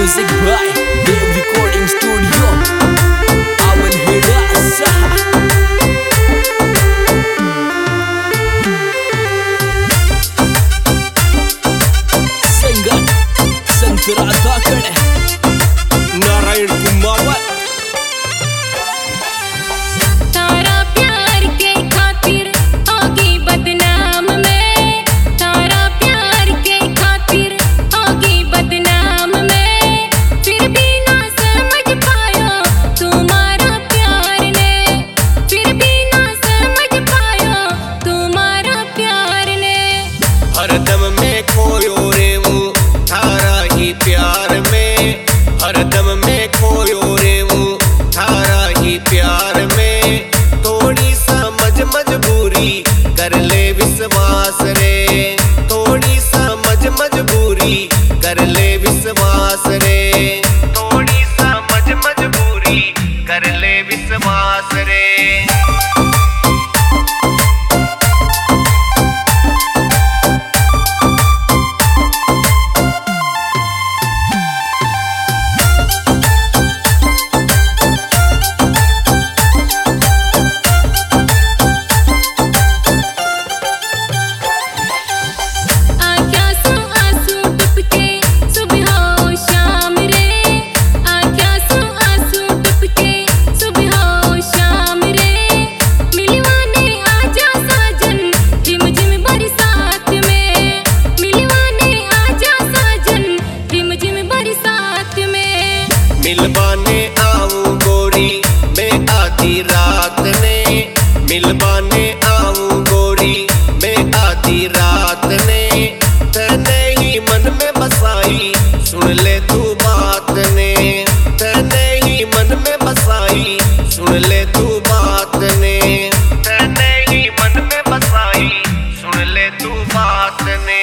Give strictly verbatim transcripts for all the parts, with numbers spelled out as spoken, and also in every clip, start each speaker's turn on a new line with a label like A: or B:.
A: Music by Dev Recording Studio. Awan Hirasa. Sangat संतराधाकड़ Narayan Kumawat.
B: तारा प्यार के खातिर होगी बदनाम में, तारा प्यार के खातिर होगी बदनाम में, फिर भी ना समझ पाया तुम्हारा प्यार ने, फिर भी ना समझ पाया तुम्हारा प्यार ने।
C: हरदम में खोयो रे वो थारा ही प्यार में, हरदम में खोयो रे वो थारा ही प्यार में। थोड़ी समझ मजबूरी कर ले विश्वास रे, थोड़ी समझ मजबूरी कर ले विश्वास रे, थोड़ी समझ मजबूरी कर ले विश्वास रे। मिलवाने आऊं गोरी मैं आधी रात ने, मिलवाने आऊं गोरी मैं आधी रात ने। तने ही मन में बसाई सुन ले तू बात ने, तने ही मन में बसाई सुन ले तू बात ने, तने ही मन में बसाई सुन ले तू बात ने।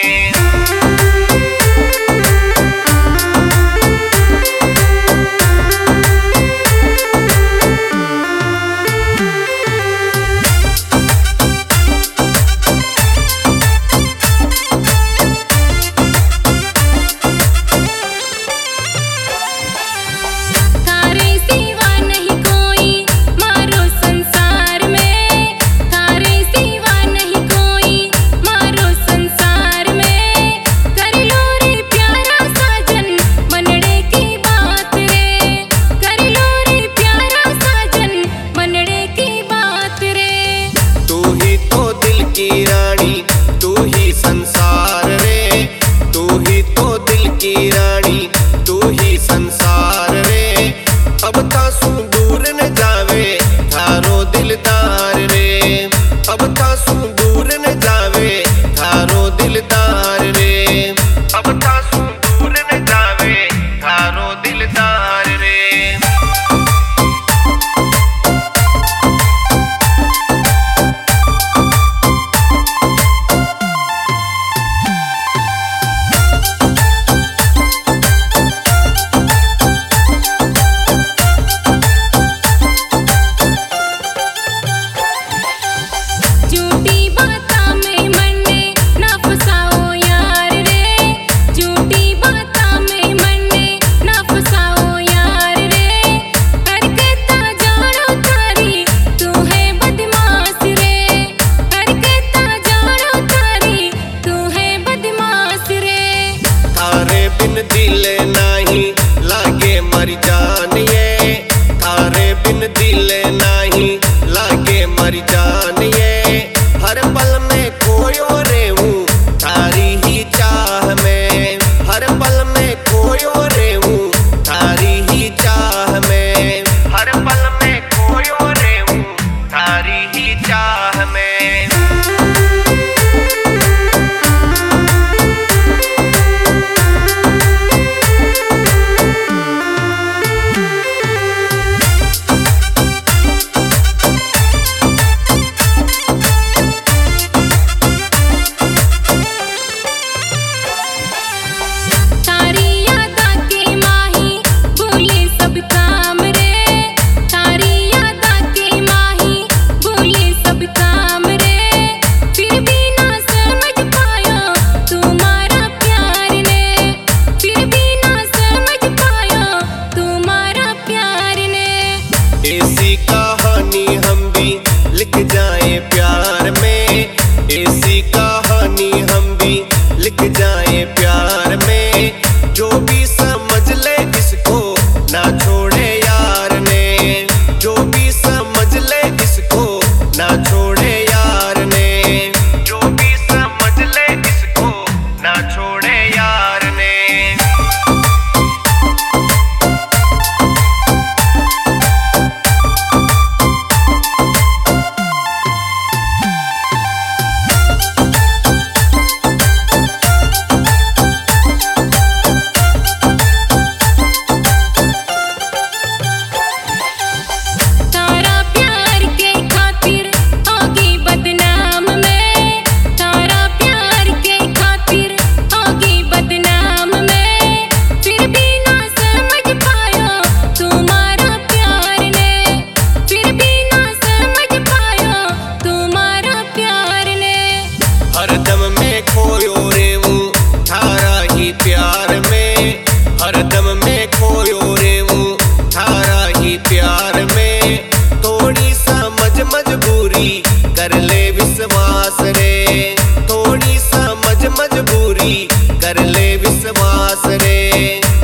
C: की रानी तू ही संसार रे, तू ही तो दिल की रानी तू ही संसार रे। अब तासू दूर न जावे थारो दिलदार रे, अब तासू दूर न जावे थारो दिलदार रे, अब तासू दूर न जावे थारो दिलदार रे। कहानी हम भी लिख जाए प्यार में। जो भी समझ ले इसको ना छोड़े यार ने, जो भी समझ ले इसको ना छोड़े यार ने, जो भी समझ ले इसको ना छोड़े यार ने।
B: तारा प्यार के खातिर होगी बदनाम में, तारा प्यार के खातिर होगी बदनाम में। फिर भी ना समझ पायो तुम्हारा प्यार ने, फिर भी ना समझ पायो तुम्हारा प्यार ने।
C: हरदम में खोयो रे वो थारा ही प्यार में, हरदम में खोयो रे वो थारा ही प्यार में। थोड़ी समझ मजबूरी कर ले विश्वास रे, थोड़ी समझ मजबूरी कर ले विश्वास रे।